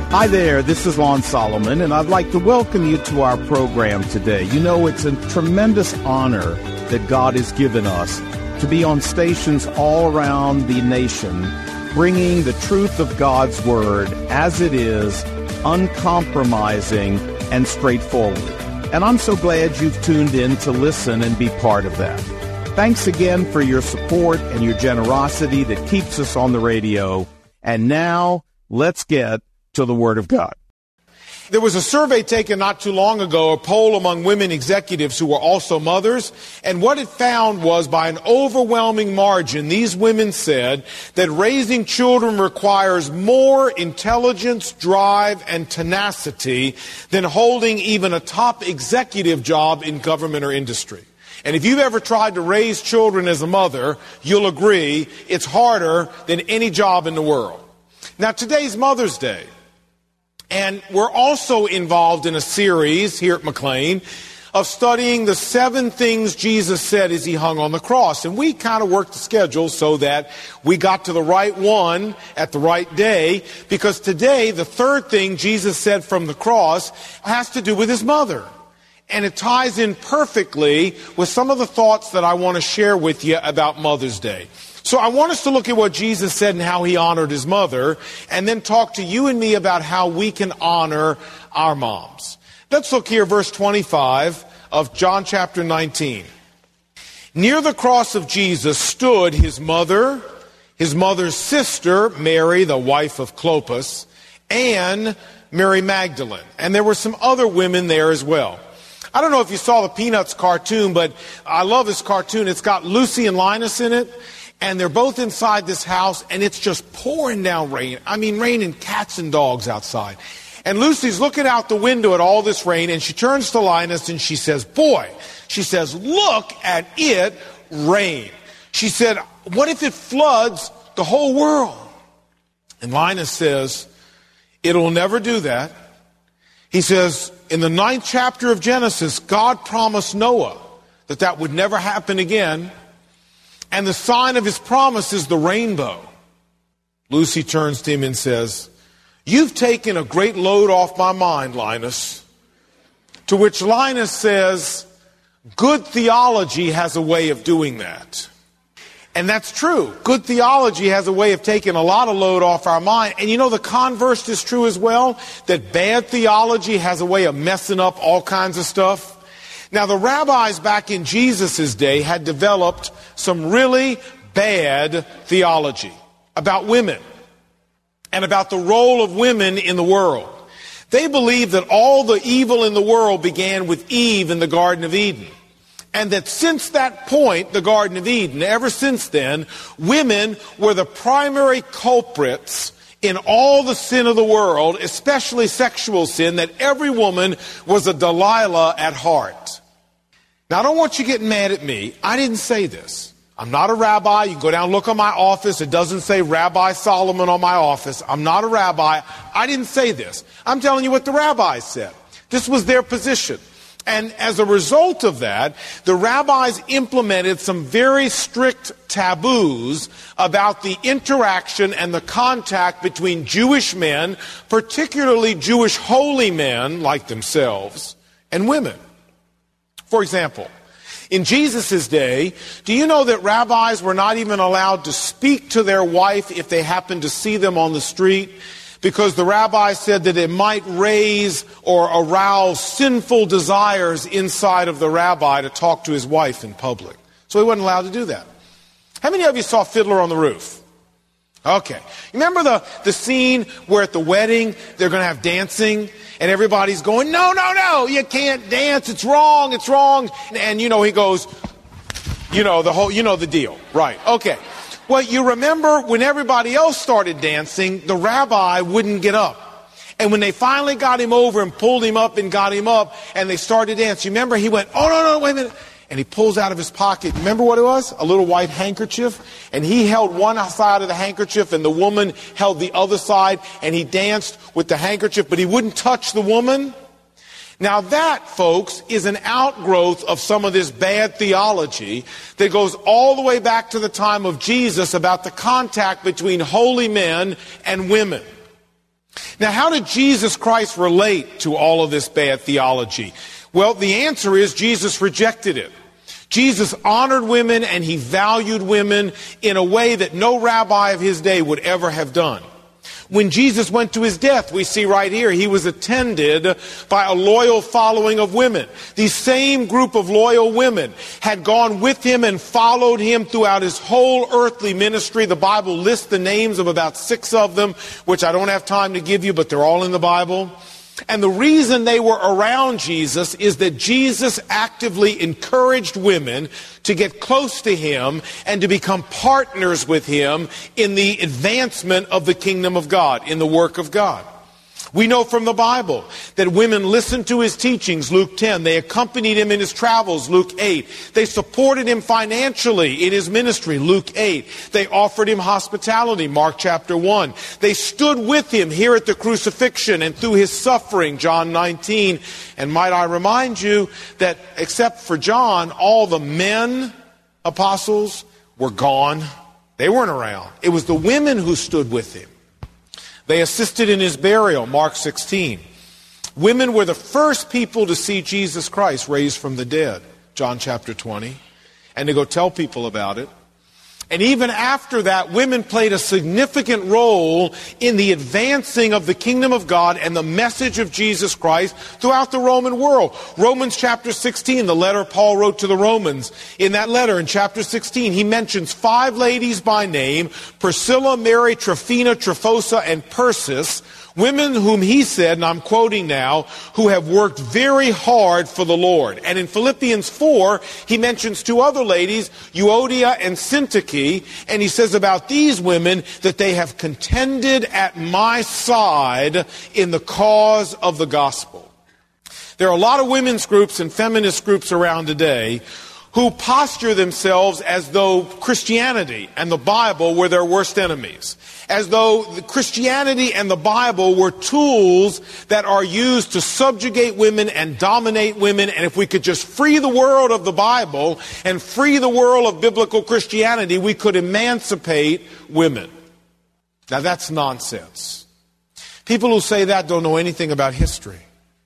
Hi there, this is Lon Solomon, and I'd like to welcome you to our program today. You know, it's a tremendous honor that God has given us to be on stations all around the nation, bringing the truth of God's Word as it is, uncompromising and straightforward. And I'm so glad you've tuned in to listen and be part of that. Thanks again for your support and your generosity that keeps us on the radio. And now, let's get to the Word of God. There was a survey taken not too long ago, a poll among women executives who were also mothers, and what it found was by an overwhelming margin, these women said that raising children requires more intelligence, drive, and tenacity than holding even a top executive job in government or industry. And if you've ever tried to raise children as a mother, you'll agree it's harder than any job in the world. Now, today's Mother's Day. And we're also involved in a series here at McLean of studying the 7 things Jesus said as he hung on the cross. And we kind of worked the schedule so that we got to the right one at the right day, because today the 3rd thing Jesus said from the cross has to do with his mother. And it ties in perfectly with some of the thoughts that I want to share with you about Mother's Day. So I want us to look at what Jesus said and how he honored his mother, and then talk to you and me about how we can honor our moms. Let's look here, verse 25 of John chapter 19. Near the cross of Jesus stood his mother's sister, Mary, the wife of Clopas, and Mary Magdalene. And there were some other women there as well. I don't know if you saw the Peanuts cartoon, but I love this cartoon. It's got Lucy and Linus in it. And they're both inside this house, and it's just pouring down rain. I mean, raining cats and dogs outside. And Lucy's looking out the window at all this rain, and she turns to Linus and she says, "Boy," she says, "look at it rain." She said, "What if it floods the whole world?" And Linus says, "It'll never do that." He says, in the 9th chapter of Genesis, God promised Noah that that would never happen again. And the sign of his promise is the rainbow. Lucy turns to him and says, "You've taken a great load off my mind, Linus." To which Linus says, "Good theology has a way of doing that." And that's true. Good theology has a way of taking a lot of load off our mind. And you know, the converse is true as well, that bad theology has a way of messing up all kinds of stuff. Now, the rabbis back in Jesus' day had developed some really bad theology about women and about the role of women in the world. They believed that all the evil in the world began with Eve in the Garden of Eden. And that since that point, the Garden of Eden, ever since then, women were the primary culprits in all the sin of the world, especially sexual sin, that every woman was a Delilah at heart. Now, I don't want you getting mad at me. I didn't say this. I'm not a rabbi. You can go down and look on my office. It doesn't say Rabbi Solomon on my office. I'm not a rabbi. I didn't say this. I'm telling you what the rabbis said. This was their position. And as a result of that, the rabbis implemented some very strict taboos about the interaction and the contact between Jewish men, particularly Jewish holy men like themselves, and women. For example, in Jesus' day, do you know that rabbis were not even allowed to speak to their wife if they happened to see them on the street? Because the rabbi said that it might raise or arouse sinful desires inside of the rabbi to talk to his wife in public. So he wasn't allowed to do that. How many of you saw Fiddler on the Roof? Okay. Remember the scene where at the wedding they're going to have dancing and everybody's going, no, you can't dance. It's wrong. And you know, he goes, the deal. Right. Okay. Well, you remember when everybody else started dancing, the rabbi wouldn't get up. And when they finally got him over and pulled him up and got him up and they started dancing, remember he went, "Oh, no, wait a minute." And he pulls out of his pocket, remember what it was? A little white handkerchief. And he held one side of the handkerchief and the woman held the other side. And he danced with the handkerchief, but he wouldn't touch the woman. Now that, folks, is an outgrowth of some of this bad theology that goes all the way back to the time of Jesus about the contact between holy men and women. Now, how did Jesus Christ relate to all of this bad theology? Well, the answer is Jesus rejected it. Jesus honored women and he valued women in a way that no rabbi of his day would ever have done. When Jesus went to his death, we see right here, he was attended by a loyal following of women. These same group of loyal women had gone with him and followed him throughout his whole earthly ministry. The Bible lists the names of about 6 of them, which I don't have time to give you, but they're all in the Bible. And the reason they were around Jesus is that Jesus actively encouraged women to get close to him and to become partners with him in the advancement of the kingdom of God, in the work of God. We know from the Bible that women listened to his teachings, Luke 10. They accompanied him in his travels, Luke 8. They supported him financially in his ministry, Luke 8. They offered him hospitality, Mark chapter 1. They stood with him here at the crucifixion and through his suffering, John 19. And might I remind you that except for John, all the men apostles were gone. They weren't around. It was the women who stood with him. They assisted in his burial, Mark 16. Women were the first people to see Jesus Christ raised from the dead, John chapter 20, and to go tell people about it. And even after that, women played a significant role in the advancing of the kingdom of God and the message of Jesus Christ throughout the Roman world. Romans chapter 16, the letter Paul wrote to the Romans. In that letter, in chapter 16, he mentions 5 ladies by name, Priscilla, Mary, Tryphena, Tryphosa, and Persis, women whom he said, and I'm quoting now, who have worked very hard for the Lord. And in Philippians 4, he mentions 2 other ladies, Euodia and Syntyche, and he says about these women that they have contended at my side in the cause of the gospel. There are a lot of women's groups and feminist groups around today who posture themselves as though Christianity and the Bible were their worst enemies. As though Christianity and the Bible were tools that are used to subjugate women and dominate women. And if we could just free the world of the Bible and free the world of biblical Christianity, we could emancipate women. Now that's nonsense. People who say that don't know anything about history.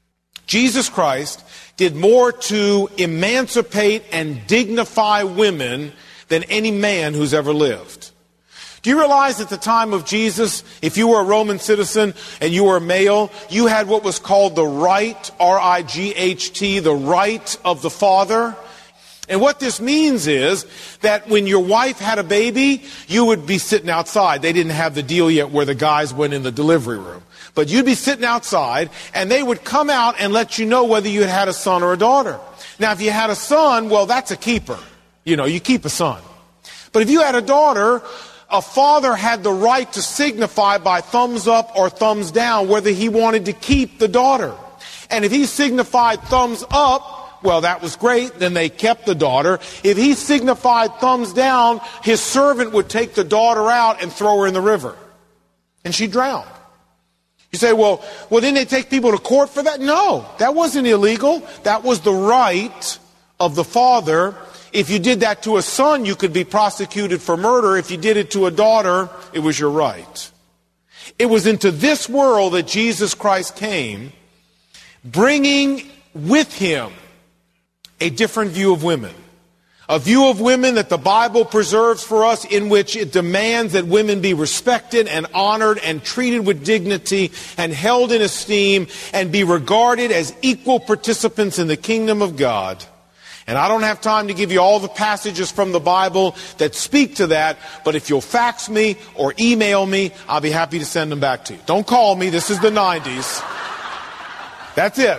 Jesus Christ did more to emancipate and dignify women than any man who's ever lived. Do you realize at the time of Jesus, if you were a Roman citizen and you were a male, you had what was called the right, R-I-G-H-T, the right of the father? And what this means is that when your wife had a baby, you would be sitting outside. They didn't have the deal yet where the guys went in the delivery room. But you'd be sitting outside, and they would come out and let you know whether you had had a son or a daughter. Now, if you had a son, well, that's a keeper. You know, you keep a son. But if you had a daughter, a father had the right to signify by thumbs up or thumbs down whether he wanted to keep the daughter. And if he signified thumbs up, well, that was great. Then they kept the daughter. If he signified thumbs down, his servant would take the daughter out and throw her in the river. And she'd drown. You say, well, didn't they take people to court for that? No, that wasn't illegal. That was the right of the father. If you did that to a son, you could be prosecuted for murder. If you did it to a daughter, it was your right. It was into this world that Jesus Christ came, bringing with him a different view of women. A view of women that the Bible preserves for us, in which it demands that women be respected and honored and treated with dignity and held in esteem and be regarded as equal participants in the kingdom of God. And I don't have time to give you all the passages from the Bible that speak to that, but if you'll fax me or email me, I'll be happy to send them back to you. Don't call me. This is the 90s. That's it.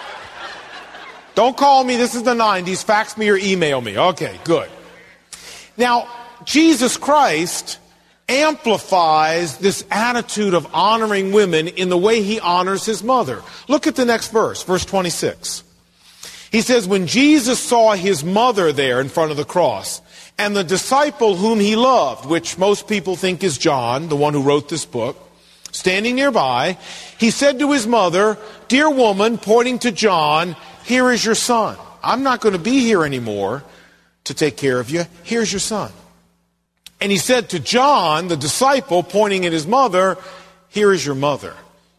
Don't call me. This is the 90s. Fax me or email me. Okay, good. Now, Jesus Christ amplifies this attitude of honoring women in the way he honors his mother. Look at the next verse, verse 26. He says, when Jesus saw his mother there in front of the cross, and the disciple whom he loved, which most people think is John, the one who wrote this book, standing nearby, he said to his mother, "Dear woman," pointing to John, "here is your son. I'm not going to be here anymore to take care of you. Here's your son." And he said to John, the disciple, pointing at his mother, "Here is your mother."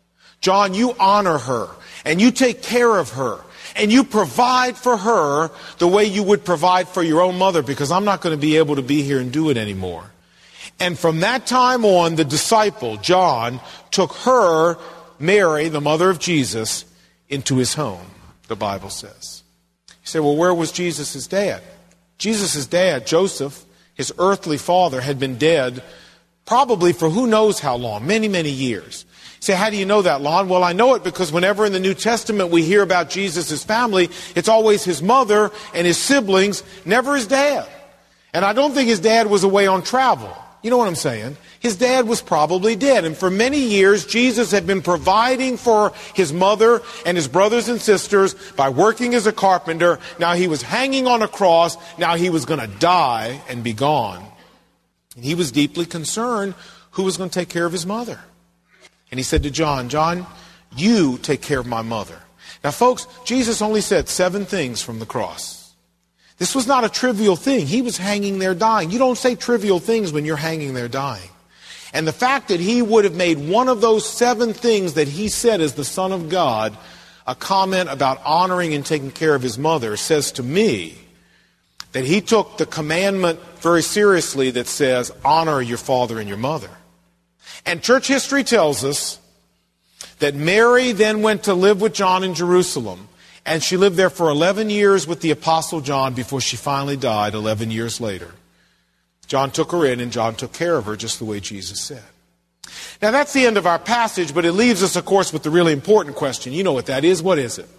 John, you honor her, and you take care of her, and you provide for her the way you would provide for your own mother, because I'm not going to be able to be here and do it anymore. And from that time on, the disciple, John, took her, Mary, the mother of Jesus, into his home, the Bible says. You say, well, where was Jesus' dad? Jesus' dad, Joseph, his earthly father, had been dead probably for who knows how long, many, many years. You say, how do you know that, Lon? Well, I know it because whenever in the New Testament we hear about Jesus' family, it's always his mother and his siblings, never his dad. And I don't think his dad was away on travel. You know what I'm saying? His dad was probably dead. And for many years, Jesus had been providing for his mother and his brothers and sisters by working as a carpenter. Now he was hanging on a cross. Now he was going to die and be gone. And he was deeply concerned who was going to take care of his mother. And he said to John, John, you take care of my mother. Now, folks, Jesus only said 7 things from the cross. This was not a trivial thing. He was hanging there dying. You don't say trivial things when you're hanging there dying. And the fact that he would have made one of those 7 things that he said as the Son of God a comment about honoring and taking care of his mother says to me that he took the commandment very seriously that says, honor your father and your mother. And church history tells us that Mary then went to live with John in Jerusalem. And she lived there for 11 years with the Apostle John before she finally died 11 years later. John took her in and John took care of her just the way Jesus said. Now that's the end of our passage, but it leaves us, of course, with the really important question. You know what that is. What is it?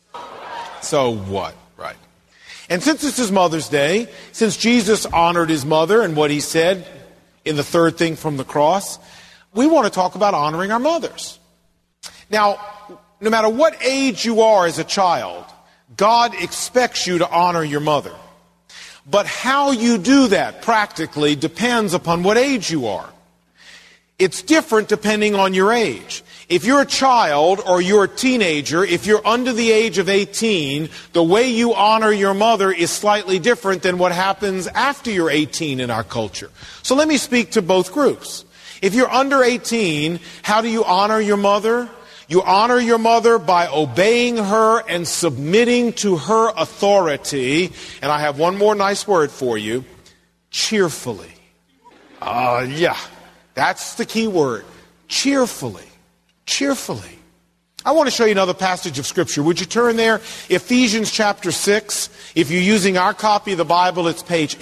So what? Right. And since this is Mother's Day, since Jesus honored his mother and what he said in the 3rd thing from the cross, we want to talk about honoring our mothers. Now, no matter what age you are as a child, God expects you to honor your mother. But how you do that practically depends upon what age you are. It's different depending on your age. If you're a child or you're a teenager, if you're under the age of 18, the way you honor your mother is slightly different than what happens after you're 18 in our culture. So let me speak to both groups. If you're under 18, how do you honor your mother? You honor your mother by obeying her and submitting to her authority. And I have one more nice word for you. Cheerfully. Yeah, that's the key word. Cheerfully. Cheerfully. I want to show you another passage of Scripture. Would you turn there? Ephesians chapter 6. If you're using our copy of the Bible, it's page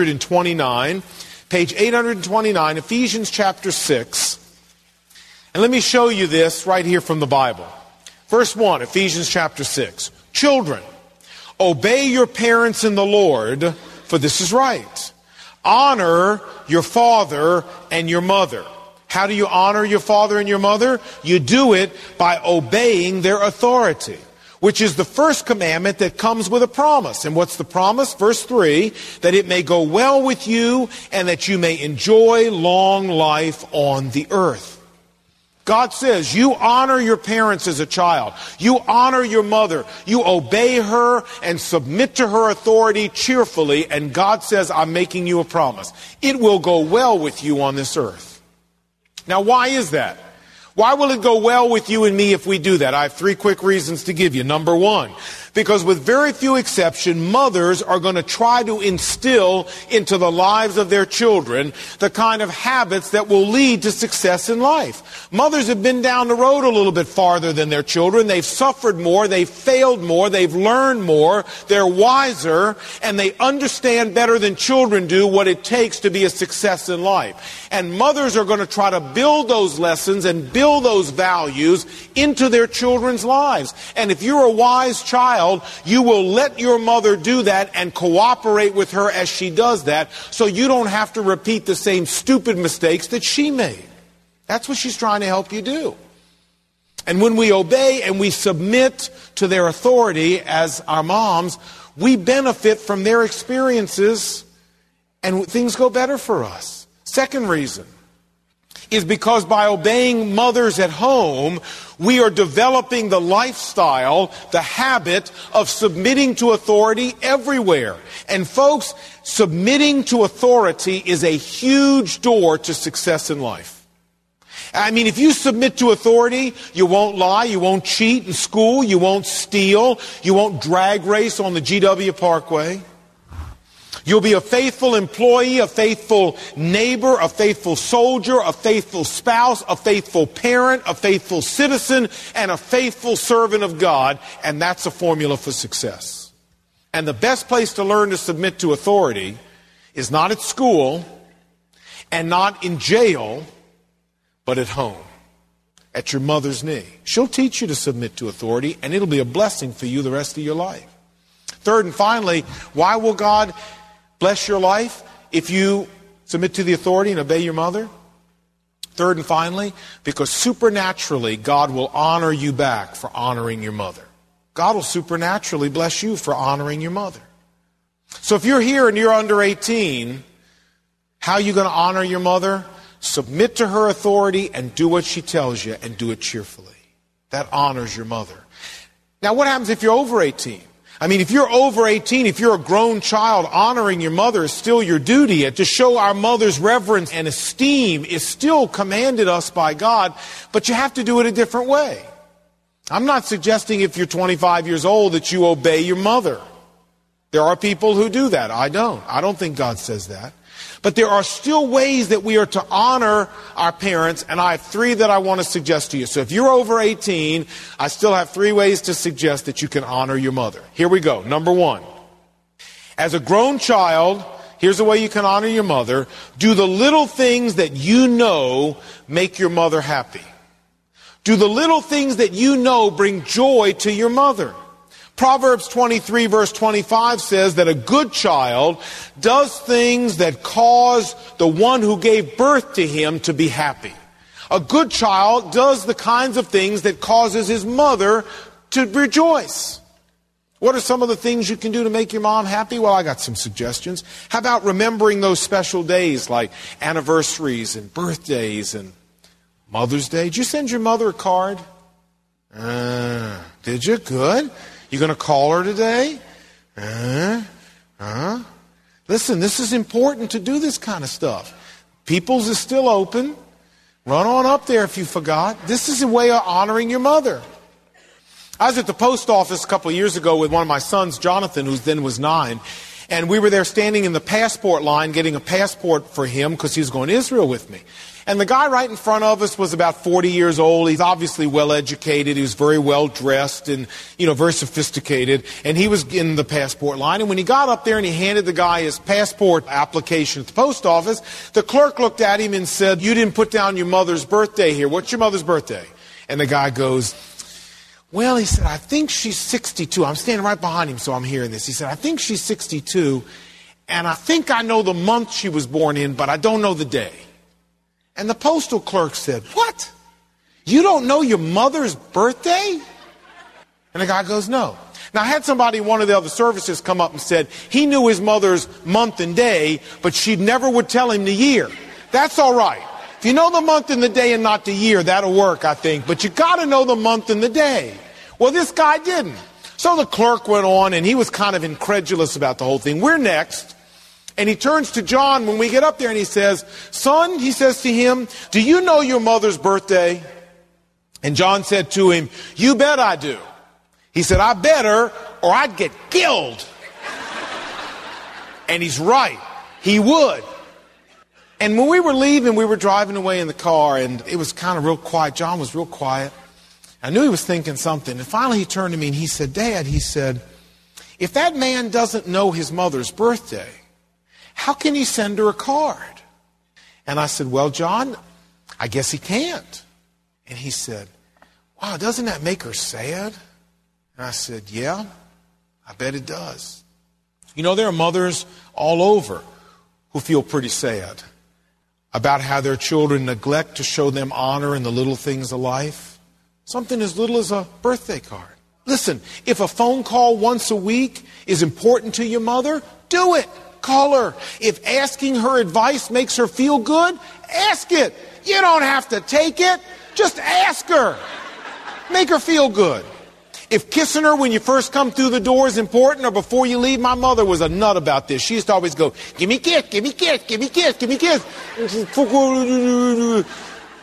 829. Page 829, Ephesians chapter 6. And let me show you this right here from the Bible. Verse 1, Ephesians chapter 6. Children, obey your parents in the Lord, for this is right. Honor your father and your mother. How do you honor your father and your mother? You do it by obeying their authority, which is the first commandment that comes with a promise. And what's the promise? Verse 3, that it may go well with you and that you may enjoy long life on the earth. God says, you honor your parents as a child. You honor your mother. You obey her and submit to her authority cheerfully. And God says, I'm making you a promise. It will go well with you on this earth. Now, why is that? Why will it go well with you and me if we do that? I have 3 quick reasons to give you. Number 1, because with very few exceptions, mothers are going to try to instill into the lives of their children the kind of habits that will lead to success in life. Mothers have been down the road a little bit farther than their children. They've suffered more, they've failed more, they've learned more, they're wiser, and they understand better than children do what it takes to be a success in life. And mothers are going to try to build those lessons and build those values into their children's lives. And if you're a wise child, you will let your mother do that and cooperate with her as she does that, so you don't have to repeat the same stupid mistakes that she made. That's what she's trying to help you do. And when we obey and we submit to their authority as our moms, we benefit from their experiences and things go better for us. Second reason is because by obeying mothers at home, we are developing the lifestyle, the habit of submitting to authority everywhere. And folks, submitting to authority is a huge door to success in life. I mean, if you submit to authority, you won't lie, you won't cheat in school, you won't steal, you won't drag race on the GW Parkway. You'll be a faithful employee, a faithful neighbor, a faithful soldier, a faithful spouse, a faithful parent, a faithful citizen, and a faithful servant of God. And that's a formula for success. And the best place to learn to submit to authority is not at school and not in jail, but at home, at your mother's knee. She'll teach you to submit to authority, and it'll be a blessing for you the rest of your life. Third and finally, why will God bless your life if you submit to the authority and obey your mother? Third and finally, because supernaturally, God will honor you back for honoring your mother. God will supernaturally bless you for honoring your mother. So if you're here and you're under 18, how are you going to honor your mother? Submit to her authority and do what she tells you, and do it cheerfully. That honors your mother. Now, what happens if you're over 18? I mean, if you're over 18, if you're a grown child, honoring your mother is still your duty. And to show our mother's reverence and esteem is still commanded us by God, but you have to do it a different way. I'm not suggesting if you're 25 years old that you obey your mother. There are people who do that. I don't. I don't think God says that. But there are still ways that we are to honor our parents, and I have 3 that I want to suggest to you. So if you're over 18, I still have 3 ways to suggest that you can honor your mother. Here we go. Number 1. As a grown child, here's the way you can honor your mother. Do the little things that you know make your mother happy. Do the little things that you know bring joy to your mother. Proverbs 23 verse 25 says that a good child does things that cause the one who gave birth to him to be happy. A good child does the kinds of things that causes his mother to rejoice. What are some of the things you can do to make your mom happy? Well, I got some suggestions. How about remembering those special days like anniversaries and birthdays and Mother's Day? Did you send your mother a card? Did you? Good. You going to call her today? Listen, this is important to do this kind of stuff. People's is still open. Run on up there if you forgot. This is a way of honoring your mother. I was at the post office a couple of years ago with one of my sons, Jonathan, who then was 9. And we were there standing in the passport line getting a passport for him because he was going to Israel with me. And the guy right in front of us was about 40 years old. He's obviously well educated. He was very well dressed and, very sophisticated. And he was in the passport line. And when he got up there and he handed the guy his passport application at the post office, the clerk looked at him and said, "You didn't put down your mother's birthday here. What's your mother's birthday?" And the guy goes, "Well," he said, "I think she's 62. I'm standing right behind him, so I'm hearing this. He said, "I think she's 62, and I think I know the month she was born in, but I don't know the day." And the postal clerk said, "What? You don't know your mother's birthday?" And the guy goes, "No." Now, I had somebody in one of the other services come up and said he knew his mother's month and day, but she never would tell him the year. That's all right. If you know the month and the day and not the year, that'll work, I think. But you got to know the month and the day. Well, this guy didn't. So the clerk went on, and he was kind of incredulous about the whole thing. We're next. And he turns to John when we get up there, and he says, "Son," he says to him, "do you know your mother's birthday?" And John said to him, "You bet I do." He said, "I better, or I'd get killed." And he's right. He would. And when we were leaving, we were driving away in the car, and it was kind of real quiet. John was real quiet. I knew he was thinking something. And finally he turned to me and he said, "Dad," he said, "if that man doesn't know his mother's birthday, how can he send her a card?" And I said, "Well, John, I guess he can't." And he said, "Wow, doesn't that make her sad?" And I said, "Yeah, I bet it does." There are mothers all over who feel pretty sad about how their children neglect to show them honor in the little things of life. Something as little as a birthday card. Listen, if a phone call once a week is important to your mother, do it. Call her. If asking her advice makes her feel good, ask it. You don't have to take it. Just ask her. Make her feel good. If kissing her when you first come through the door is important, or before you leave, my mother was a nut about this. She used to always go, "Give me a kiss, give me a kiss, give me a kiss, give me a kiss."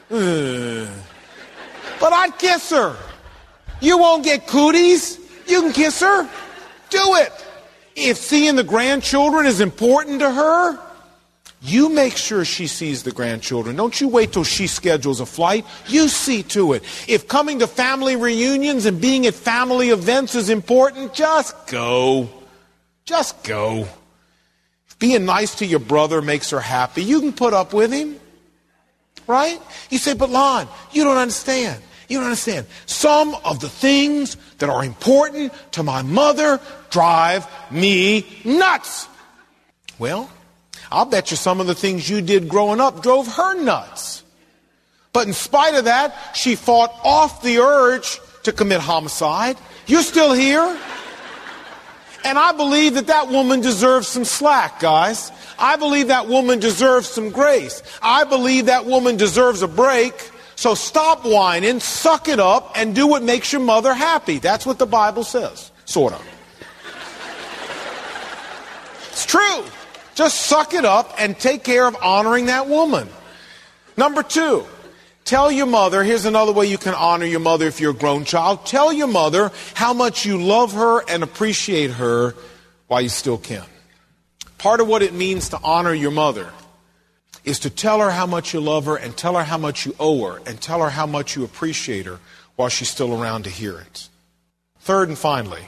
But I'd kiss her. You won't get cooties. You can kiss her. Do it. If seeing the grandchildren is important to her, you make sure she sees the grandchildren. Don't you wait till she schedules a flight. You see to it. If coming to family reunions and being at family events is important, just go. Just go. If being nice to your brother makes her happy, you can put up with him. Right? You say, but Lon, you don't understand. You don't understand. Some of the things that are important to my mother drive me nuts. Well, I'll bet you some of the things you did growing up drove her nuts. But in spite of that, she fought off the urge to commit homicide. You're still here. And I believe that that woman deserves some slack, guys. I believe that woman deserves some grace. I believe that woman deserves a break. So stop whining, suck it up, and do what makes your mother happy. That's what the Bible says. Sort of. It's true. Just suck it up and take care of honoring that woman. Number 2, tell your mother, here's another way you can honor your mother if you're a grown child. Tell your mother how much you love her and appreciate her while you still can. Part of what it means to honor your mother is to tell her how much you love her and tell her how much you owe her and tell her how much you appreciate her while she's still around to hear it. Third and finally,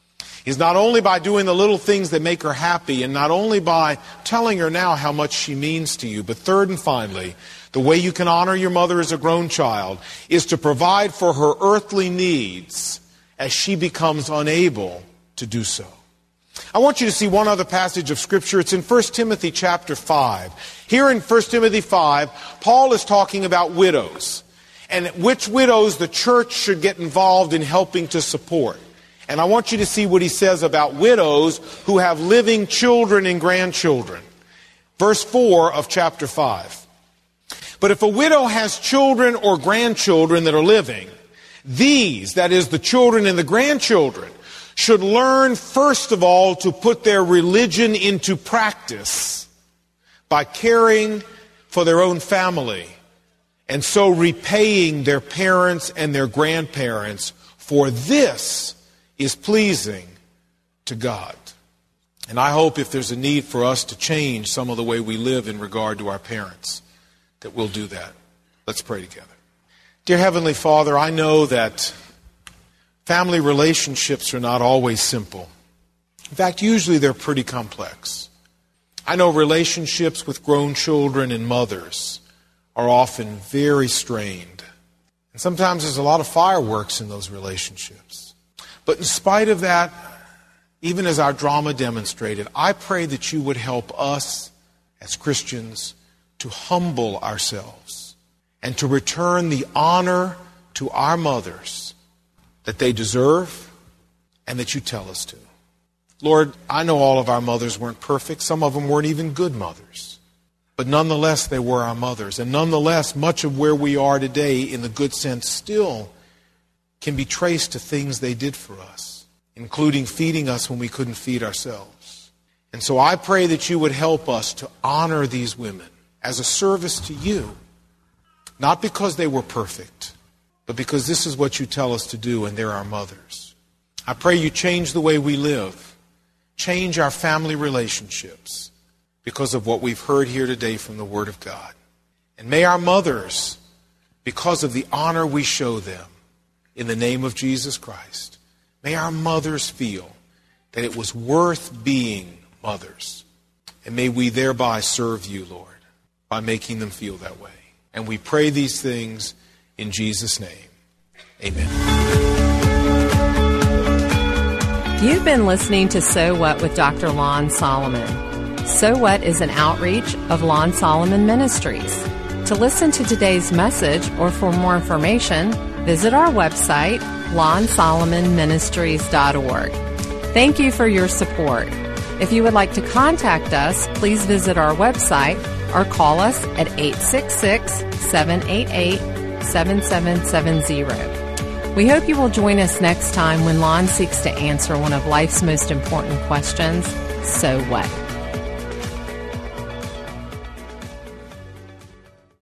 is not only by doing the little things that make her happy and not only by telling her now how much she means to you, but third and finally, the way you can honor your mother as a grown child is to provide for her earthly needs as she becomes unable to do so. I want you to see one other passage of Scripture. It's in 1 Timothy chapter 5. Here in 1 Timothy 5, Paul is talking about widows and which widows the church should get involved in helping to support. And I want you to see what he says about widows who have living children and grandchildren. Verse 4 of chapter 5. But if a widow has children or grandchildren that are living, these, that is the children and the grandchildren, should learn first of all to put their religion into practice by caring for their own family and so repaying their parents and their grandparents, for this is pleasing to God. And I hope if there's a need for us to change some of the way we live in regard to our parents, that we'll do that. Let's pray together. Dear Heavenly Father, I know that family relationships are not always simple. In fact, usually they're pretty complex. I know relationships with grown children and mothers are often very strained. And sometimes there's a lot of fireworks in those relationships. But in spite of that, even as our drama demonstrated, I pray that you would help us as Christians to humble ourselves and to return the honor to our mothers that they deserve and that you tell us to. Lord, I know all of our mothers weren't perfect. Some of them weren't even good mothers. But nonetheless, they were our mothers. And nonetheless, much of where we are today, in the good sense, still can be traced to things they did for us, including feeding us when we couldn't feed ourselves. And so I pray that you would help us to honor these women as a service to you, not because they were perfect, but because this is what you tell us to do, and they're our mothers. I pray you change the way we live, change our family relationships because of what we've heard here today from the Word of God. And may our mothers, because of the honor we show them, in the name of Jesus Christ, may our mothers feel that it was worth being mothers. And may we thereby serve you, Lord, by making them feel that way. And we pray these things in Jesus' name. Amen. You've been listening to So What with Dr. Lon Solomon. So What is an outreach of Lon Solomon Ministries. To listen to today's message or for more information, visit our website, lonsolomonministries.org. Thank you for your support. If you would like to contact us, please visit our website or call us at 866-788-7770. We hope you will join us next time when Lon seeks to answer one of life's most important questions, so what?